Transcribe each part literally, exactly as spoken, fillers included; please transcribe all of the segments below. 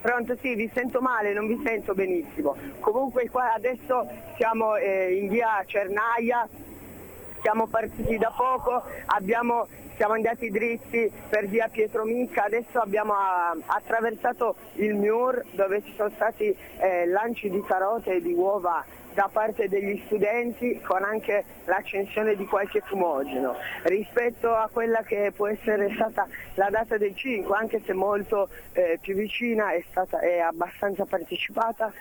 Pronto, sì, vi sento male, non vi sento benissimo. Comunque qua adesso siamo eh, in via Cernaia, siamo partiti da poco, abbiamo, siamo andati dritti per via Pietromicca, adesso abbiamo a, attraversato il Mur dove ci sono stati eh, lanci di carote e di uova da parte degli studenti, con anche l'accensione di qualche fumogeno. Rispetto a quella che può essere stata la data del cinque, anche se molto eh, più vicina, è stata è abbastanza partecipata,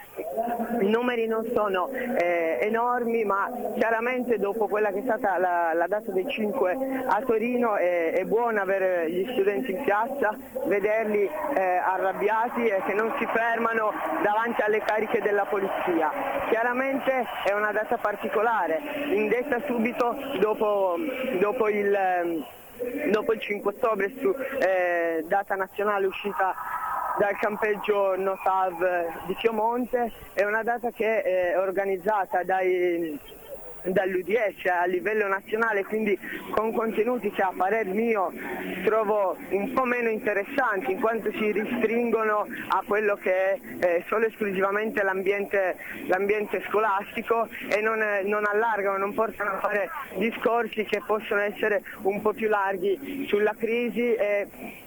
i numeri non sono eh, enormi, ma chiaramente dopo quella che è stata la, la data del cinque a Torino è, è buono avere gli studenti in piazza, vederli eh, arrabbiati e che non si fermano davanti alle cariche della polizia. Chiaramente è una data particolare, indetta subito dopo, dopo, il, dopo il cinque ottobre, su eh, data nazionale uscita dal campeggio Notav di Chiomonte. È una data che è organizzata dai dall'U D S a livello nazionale, quindi con contenuti che a parer mio trovo un po' meno interessanti, in quanto si restringono a quello che è eh, solo esclusivamente l'ambiente, l'ambiente scolastico e non, non allargano, non portano a fare discorsi che possono essere un po' più larghi sulla crisi e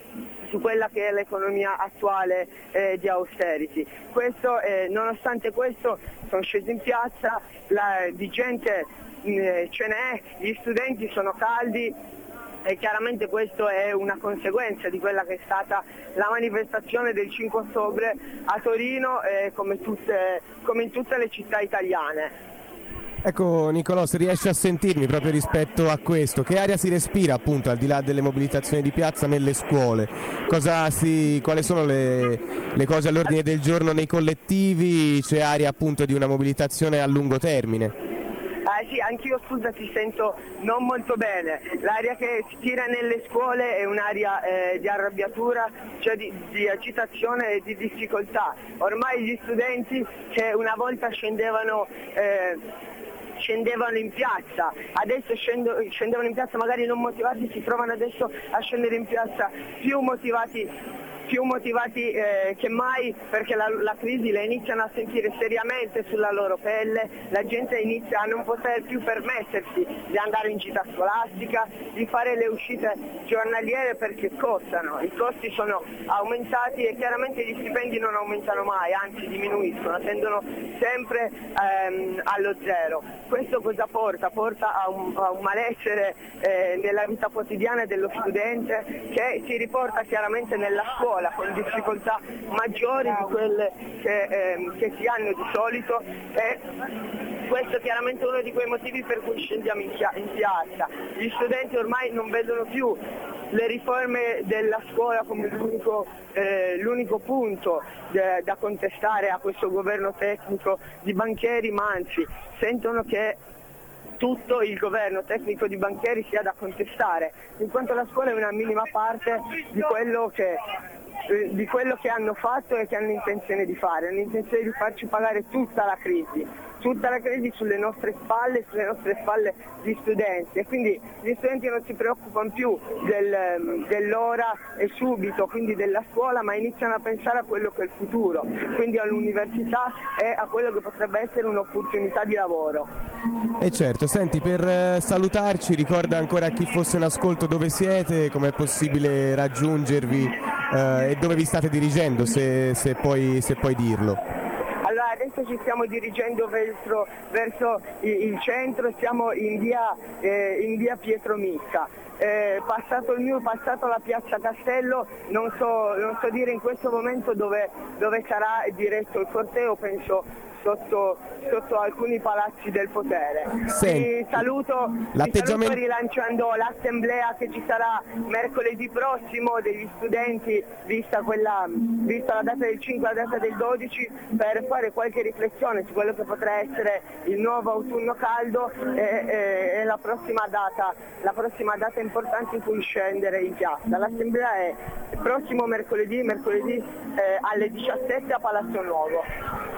su quella che è l'economia attuale eh, di austerity. Questo, eh, nonostante questo sono scesi in piazza, la, di gente eh, ce n'è, gli studenti sono caldi e chiaramente questo è una conseguenza di quella che è stata la manifestazione del cinque ottobre a Torino, eh, come, tutte, come in tutte le città italiane. Ecco Nicolò, se riesci a sentirmi proprio rispetto a questo, che aria si respira appunto al di là delle mobilitazioni di piazza nelle scuole? Cosa si, quali sono le, le cose all'ordine del giorno nei collettivi? C'è aria appunto di una mobilitazione a lungo termine? Ah sì, anch'io scusa ti sento non molto bene. L'aria che si tira nelle scuole è un'aria eh, di arrabbiatura, cioè di, di agitazione e di difficoltà. Ormai gli studenti che una volta scendevano eh, scendevano in piazza, adesso scendo, scendevano in piazza magari non motivati, si trovano adesso a scendere in piazza più motivati più motivati eh, che mai, perché la, la crisi la iniziano a sentire seriamente sulla loro pelle, la gente inizia a non poter più permettersi di andare in gita scolastica, di fare le uscite giornaliere perché costano, i costi sono aumentati e chiaramente gli stipendi non aumentano mai, anzi diminuiscono, tendono sempre ehm, allo zero. Questo cosa porta? Porta a un, a un malessere eh, nella vita quotidiana dello studente che si riporta chiaramente nella scuola con difficoltà maggiori di quelle che, ehm, che si hanno di solito e questo è chiaramente uno di quei motivi per cui scendiamo in, in piazza. Gli studenti ormai non vedono più le riforme della scuola come l'unico, eh, l'unico punto de, da contestare a questo governo tecnico di banchieri, ma anzi sentono che tutto il governo tecnico di banchieri sia da contestare, in quanto la scuola è una minima parte di quello che di quello che hanno fatto e che hanno intenzione di fare, hanno intenzione di farci pagare tutta la crisi, tutta la crisi sulle nostre spalle, sulle nostre spalle di studenti e quindi gli studenti non si preoccupano più del, dell'ora e subito, quindi della scuola, ma iniziano a pensare a quello che è il futuro, quindi all'università e a quello che potrebbe essere un'opportunità di lavoro. E certo, senti, per salutarci ricorda ancora a chi fosse in ascolto dove siete, com'è possibile raggiungervi eh, e dove vi state dirigendo, se, se, puoi, se puoi dirlo. Allora adesso ci stiamo dirigendo verso, verso il centro, siamo in via, eh, in via Pietromicca. Eh, passato il mio, passato la piazza Castello, non so, non so dire in questo momento dove, dove sarà diretto il corteo, penso Sotto, sotto alcuni palazzi del potere. Ti saluto, ti saluto rilanciando l'assemblea che ci sarà mercoledì prossimo degli studenti, vista, quella, vista la data del cinque e la data del dodici, per fare qualche riflessione su quello che potrà essere il nuovo autunno caldo e, e, e la prossima data, la prossima data importante in cui scendere in piazza. L'assemblea è il prossimo mercoledì, mercoledì eh, alle diciassette a Palazzo Nuovo.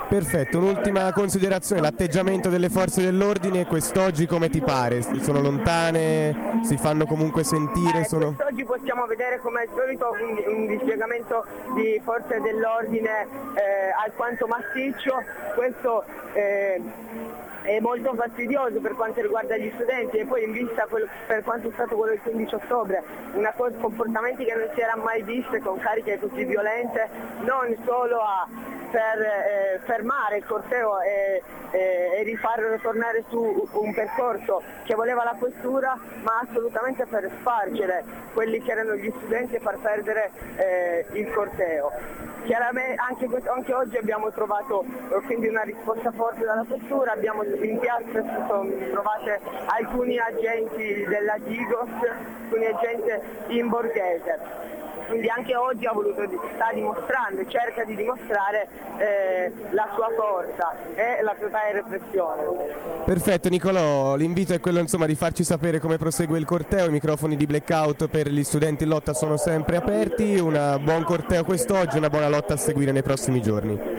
Perfetto, un'ultima considerazione, l'atteggiamento delle forze dell'ordine quest'oggi come ti pare? Sono lontane, si fanno comunque sentire? Eh, Sono... Quest'oggi possiamo vedere come al solito un, un dispiegamento di forze dell'ordine eh, alquanto massiccio, questo eh, è molto fastidioso per quanto riguarda gli studenti e poi in vista quello, per quanto è stato quello del quindici ottobre, una cosa, comportamenti che non si era mai viste con cariche così violente, non solo a per eh, fermare il corteo e, e, e rifarlo tornare su un percorso che voleva la questura, ma assolutamente per spargere quelli che erano gli studenti e far perdere eh, il corteo. Chiaramente anche, anche oggi abbiamo trovato eh, quindi una risposta forte dalla questura, abbiamo in piazza si sono trovate alcuni agenti della Digos, alcuni agenti in borghese. Quindi anche oggi ha voluto, sta dimostrando, cerca di dimostrare eh, la sua forza e la totale repressione. Perfetto Nicolò, l'invito è quello insomma di farci sapere come prosegue il corteo, i microfoni di Blackout per gli studenti in lotta sono sempre aperti, un buon corteo quest'oggi, una buona lotta a seguire nei prossimi giorni.